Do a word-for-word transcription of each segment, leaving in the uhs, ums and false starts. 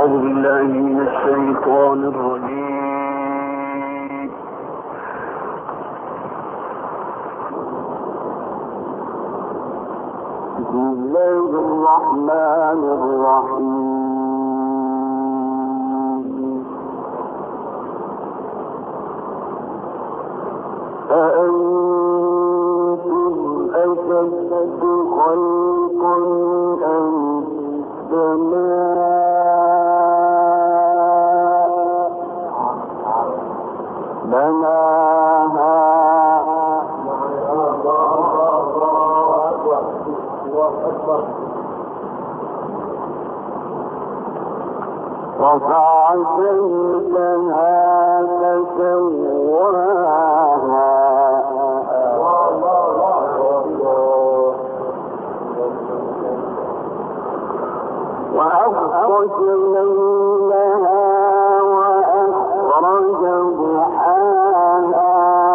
أعوذ بالله من الشيطان الرجيم. بسم الله الرحمن الرحيم. أأنتم أشد خلقا أم السماء بناها رفع سمكها فسواها وأغطش ليلها وأخرج ضحاها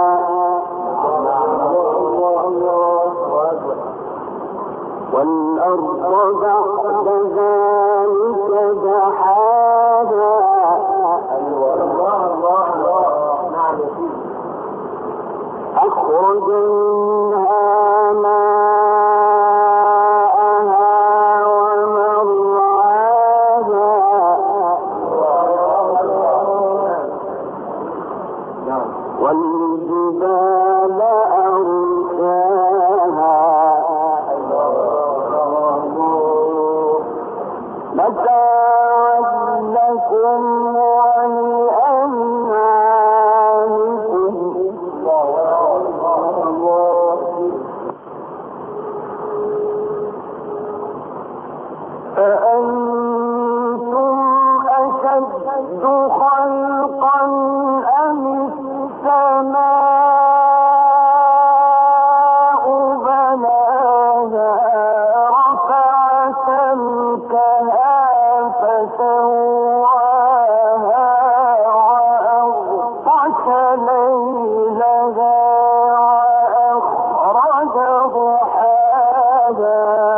والأرض بعد ذلك دحاها أخرج منها ماءها ومرعاها والجبال أرساها متاعا لكم ولأنعامكم أأنتم أشد خلقا أم السماء بناها رفع سمكها فسواها وأغطش ليلها وأخرج ضحاها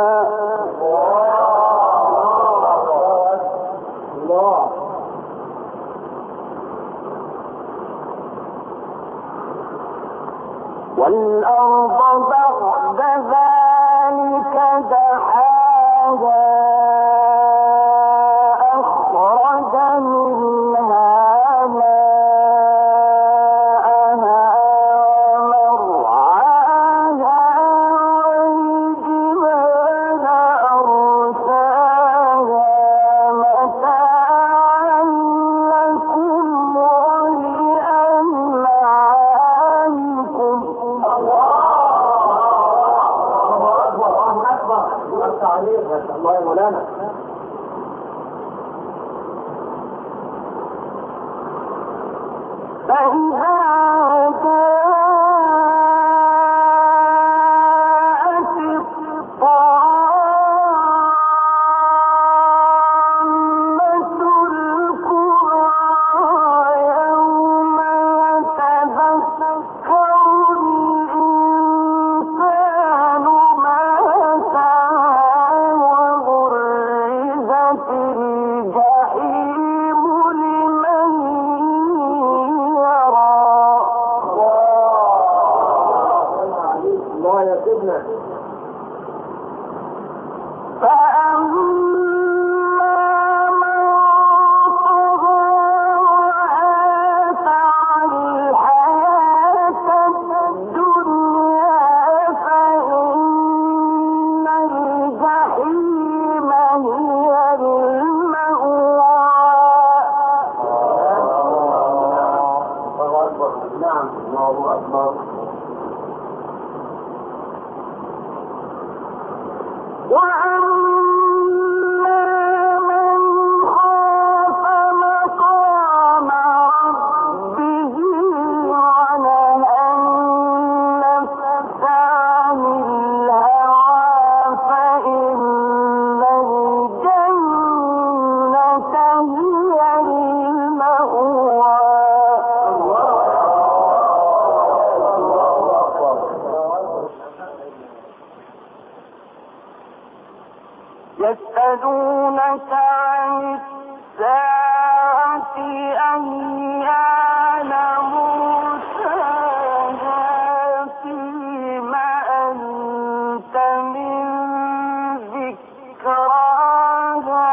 والأرض بعد ذلك دحاها أخرج منها ماءها ومرعاها والجبال أرساها متاعا لكم ولأنعامكم. الله يا مولانا. فإذا جاءت الطامة الكبرى يوم يتذكر الإنسان ما سعى وبرزت الجحيم لمن يرى. الله يا سيدنا. فأما من طغى وآثر الحياة الدنيا فإن الجحيم هي المأوى. الله أكبر. نعم الله أكبر. وأما من خاف مقام ربه ونهى النفس عن الهوى فإن الجنة هي المأوى. يسألونك عن الساعة أيان مرساها فيما أنت من ذكراها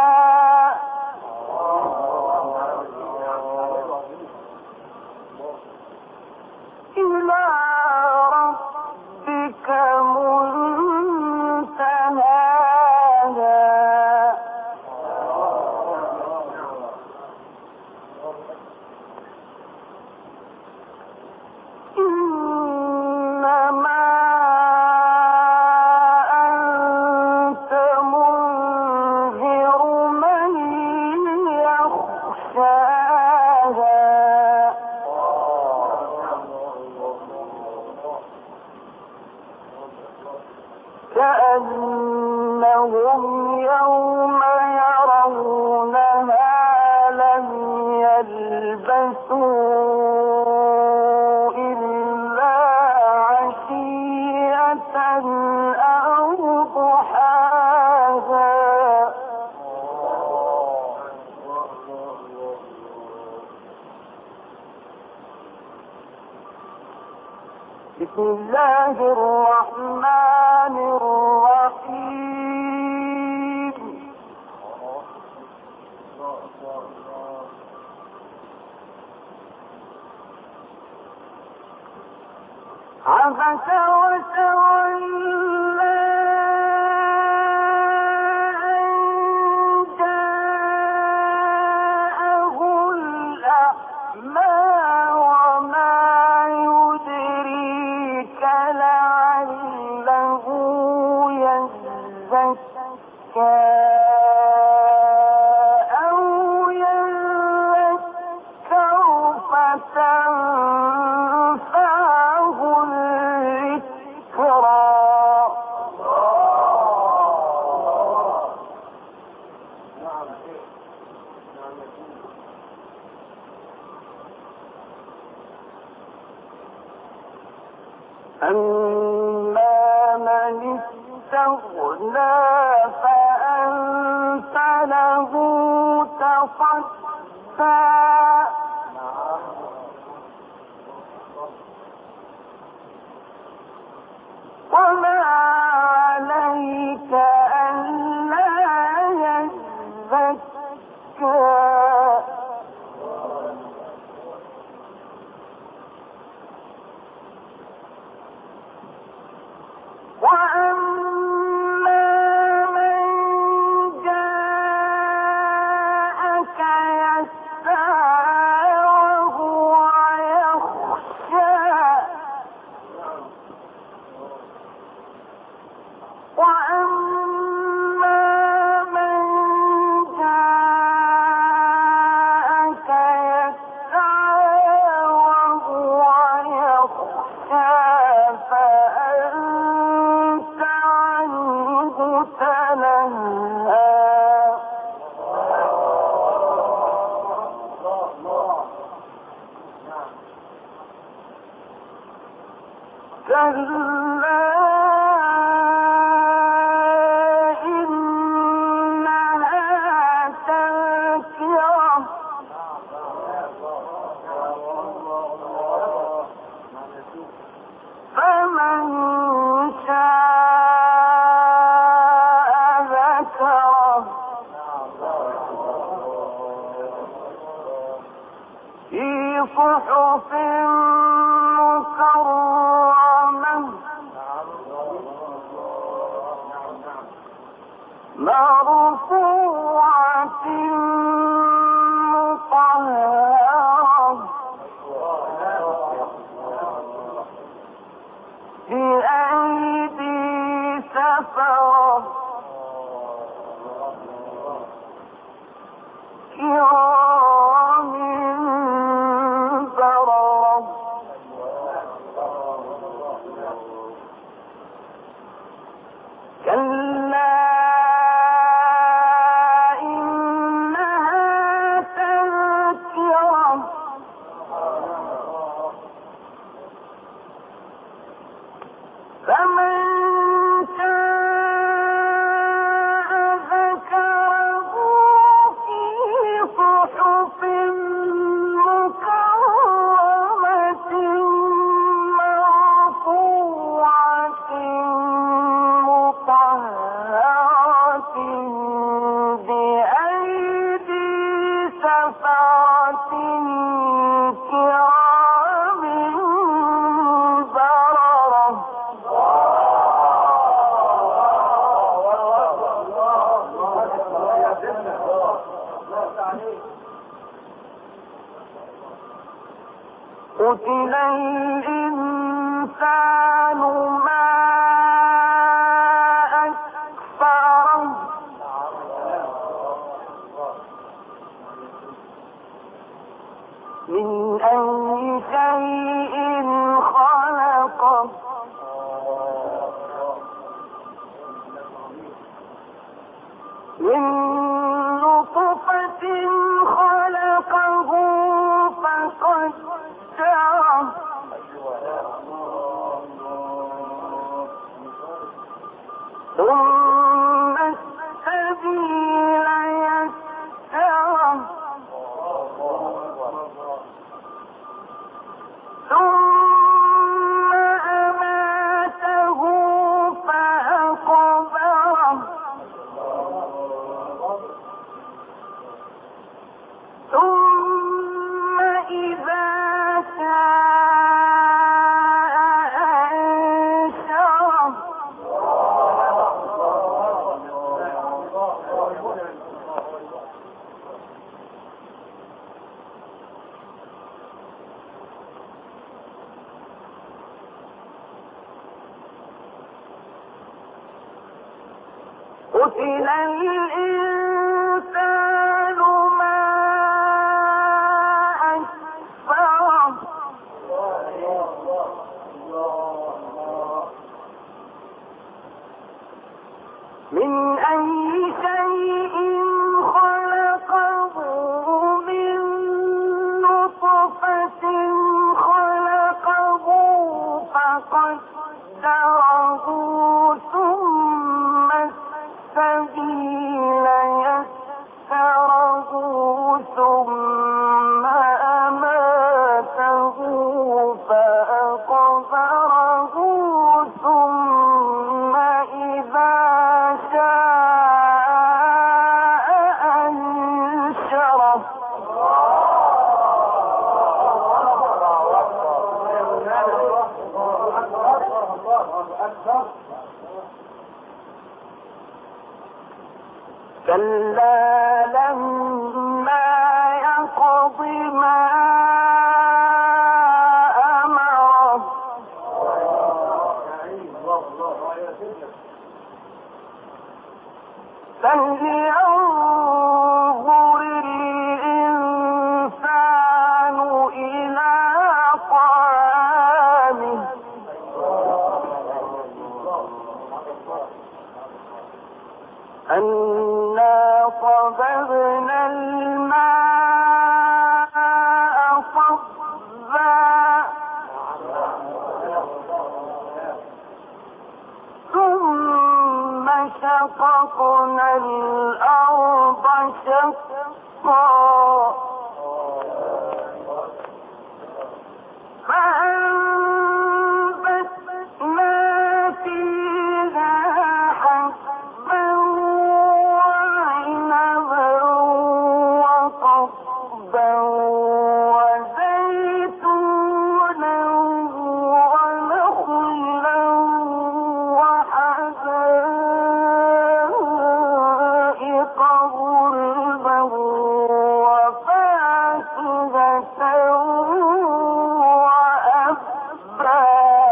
إلى ربك منتهاها إنما أنت منذر من يخشاها كأنهم يوم يرونها لم يلبثوا إلا عشية أو ضحاها بسم الله الرحمن الرحيم عبس وتولى أن جاءه الأعمى وما يدريك لعله يزكى أو يذكر فتنفعه الذكرى أما من استغنى فأنت له تصدى وما عليك ألا يزكى وأما من جاءك يسعى وهو يخشى وأما من جاءك يسعى وهو يخشى فأنت عنه تلهى كلا إنها تذكرة فمن شاء ذكره في صحف مكرمة مرفوعة مطهرة بأيدي سفرة كرام بررة كلا إنها تذكرة فمن شاء قتل الإنسان ما أكفره من أي شيء خلقه من نطفة خلقه فقدره ثم السبيل يسره ثم أماته فأقبره ثم إذا شاء أنشره قتل الإنسان ما أكفره من أي شيء خلقه من نطفة خلقه فقدره ثم السبيل يسره ثم أماته فأقبره ثم إذا شاء أنشره كلا لما يقض ما أمره فلينظر الإنسان إلى طعامه أنا صببنا الماء صبا ثم شققنا الأرض شقا فأنبتنا فيها حبا وعنبا وقضبا وزيتونا ونخلا وحدائق غلبا وفاكهة وأبا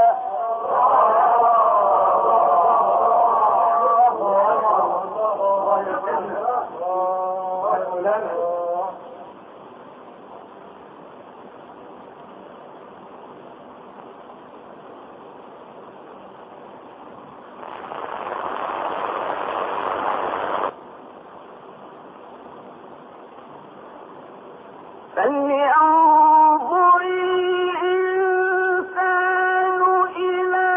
فلينظر الإنسان إلى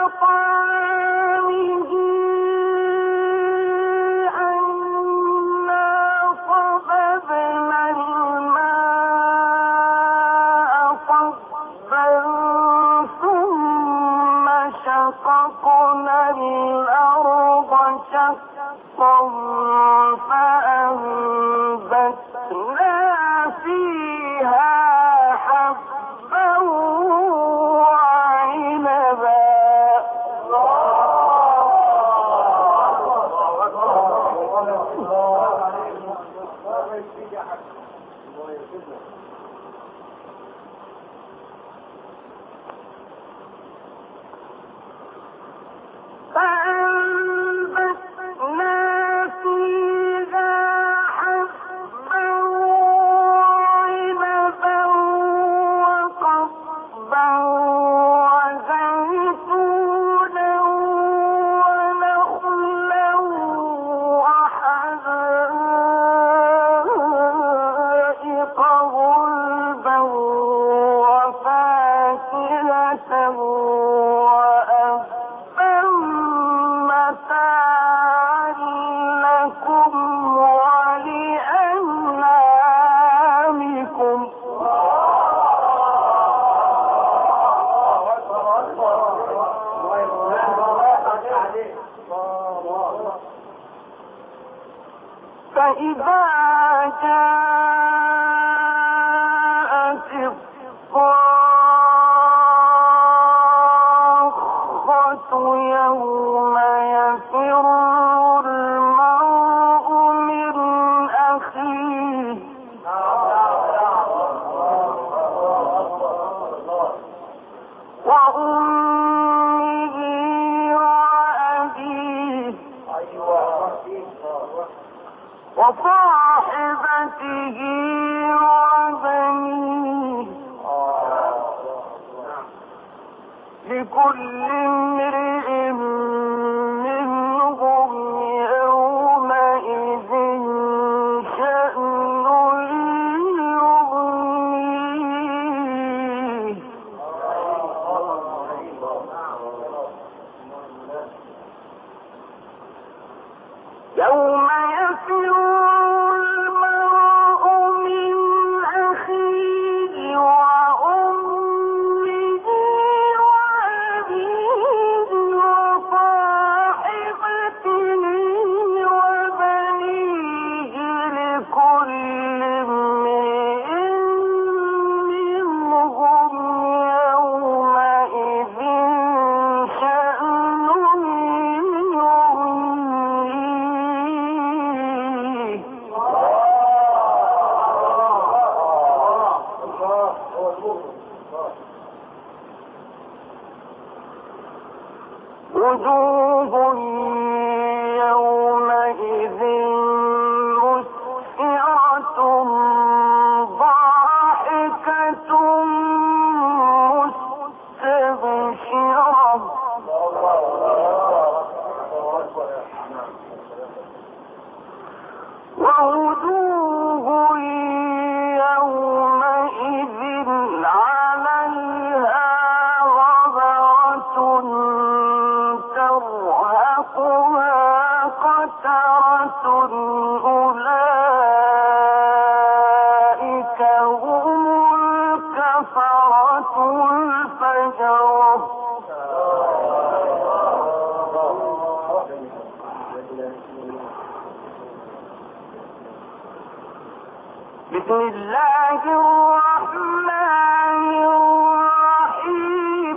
طعامه أنا صببنا الماء صبا ثم شققنا الأرض شقا فأنبتنا فيها حبا وعنبا فإذا جاءت الصاخة يوم يفر المرء من أخيه وأمه وأبيه وصاحبته وبنيه لكل امرئ منهم يومئذ شأن يغنيه يوم يفر المرء من أخيه وأمه وأبيه وصاحبته وبنيه لكل امرئ منهم يومئذ شأن يغنيه وجوه يومئذ مسفرة ضاحكة مستبشرة ووجوه يومئذ عليها غبرة ترهقها قترة أولئك هم الكفرة الفجرة بسم الله الرحمن الرحيم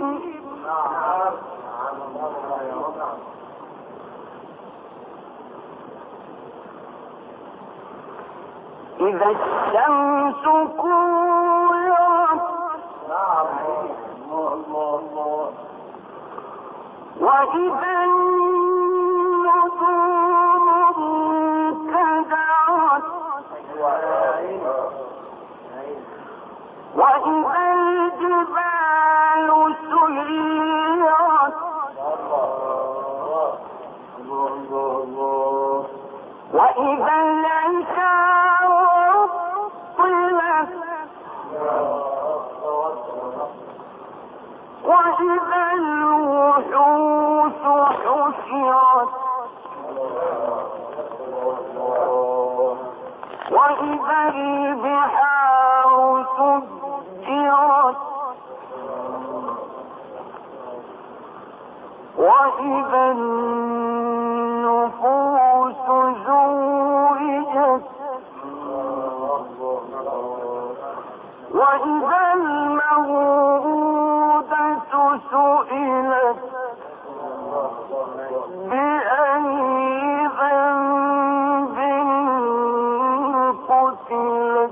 إذا الشمس كورت وإذا النجوم انكدرت وإذا الجبال سيرت وإذا العشار عطلت وإذا الوحوش حشرت وإذا البحار سجرت وإذا النفوس زوجت وإذا الموءودة سئلت بأي ذنب قتلت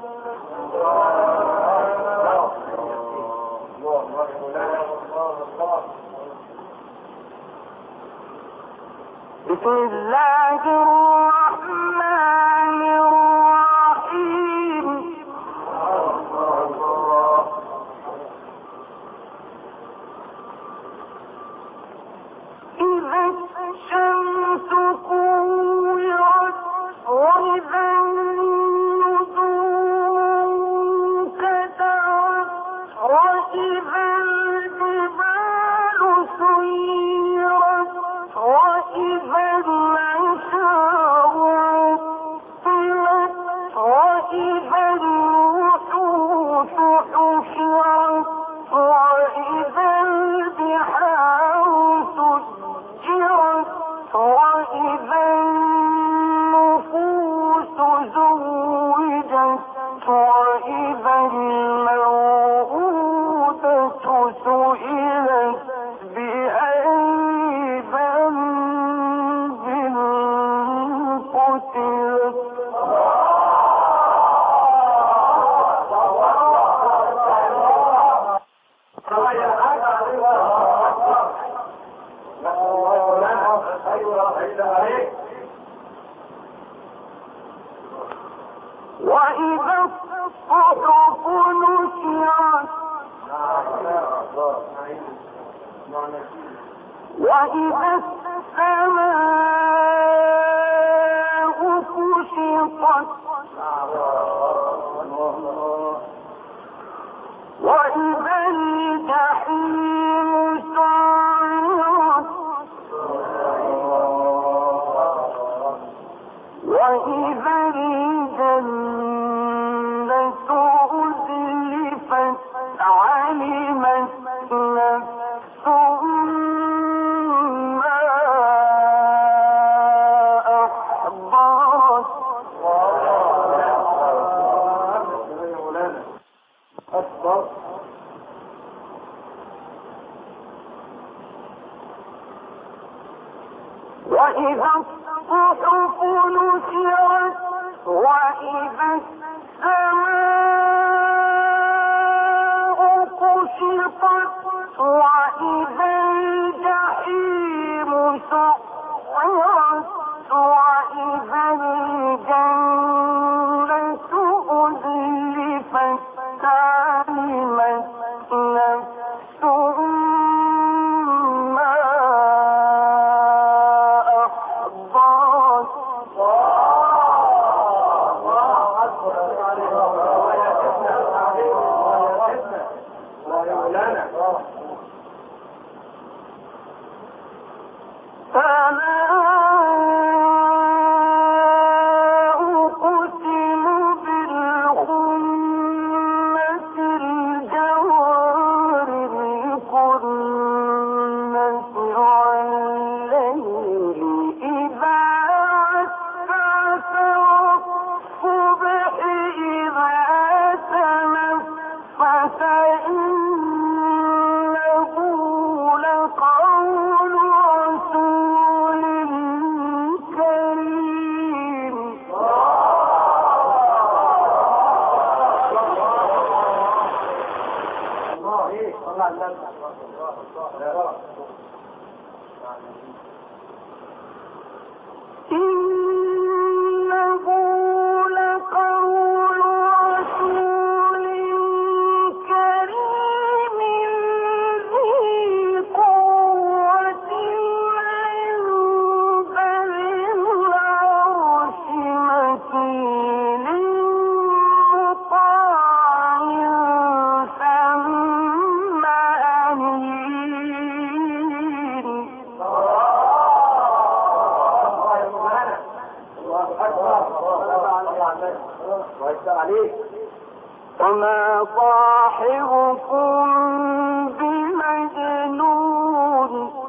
بسم الله الرحمن الرحيم إذا الشمس كورت وإذا النجوم انكدرت وإذا الجبال سيرت وإذا العشار وإذا الصحف نشرت وإذا السماء كشطت وإذا الجحيم سعرت وإذا الجنة أزلفت علمت نفس ما أحضرت وإذا الصحف نشرت وإذا السماء كشطت وإذا الجحيم سعرت وإذا الجنة أزلفت علمت نفس ما أحضرت فلا أقسم بالخنس الجوار الكنس والليل إذا عسعس والصبح إذا تنفس إنه لقول رسول كريم إنه لقول رسول كريم ذي قوة عند ذي العرش مكين مطاع ثم أمين وما صاحبكم بمجنون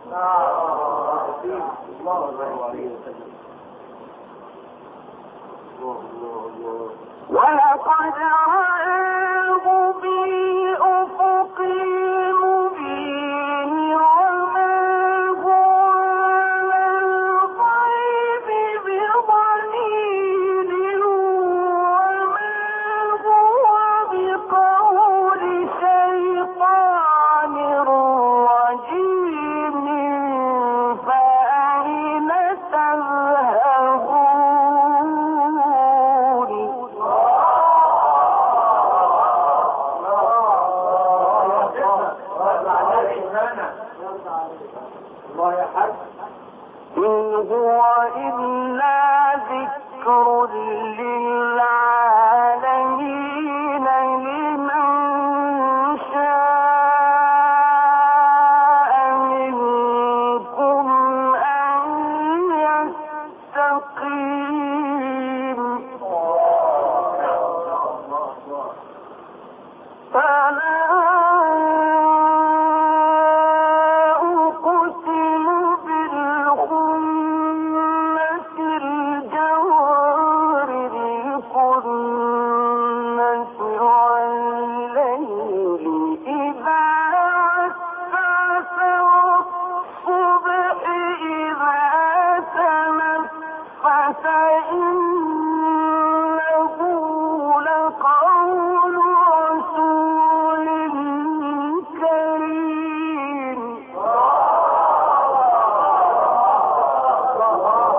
ولقد رآه بالأفق المبين وما هو على الغيب بضنين وما هو بقول شيطان رجيم فأين تذهبون إن هو إلا ذكر للعالمين لمن شاء منكم أن يستقيم فلا أقسم بالخنس الجوار الكنس والليل إذا عسعس والصبح إذا تنفس إنه لقول رسول كريم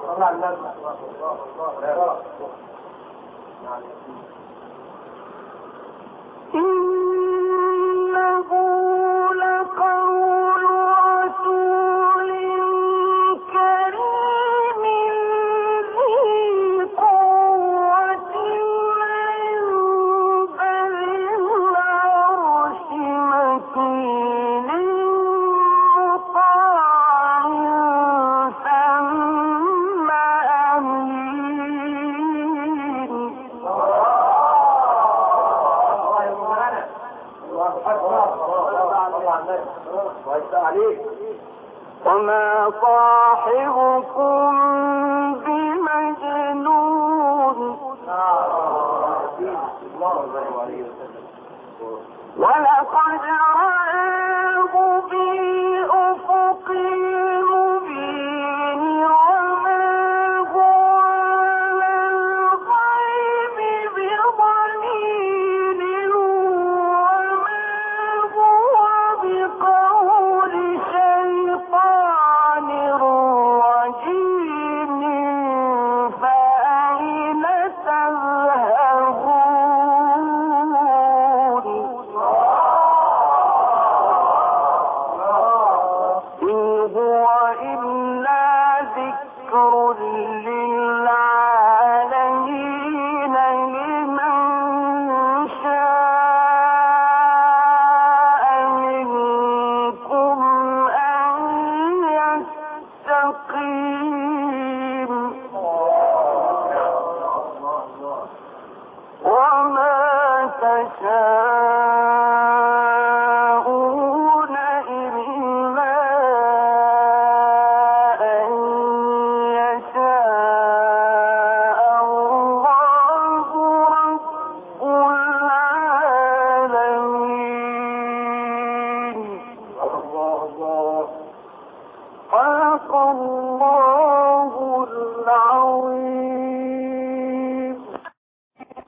وما صاحبكم بمجنون ولقد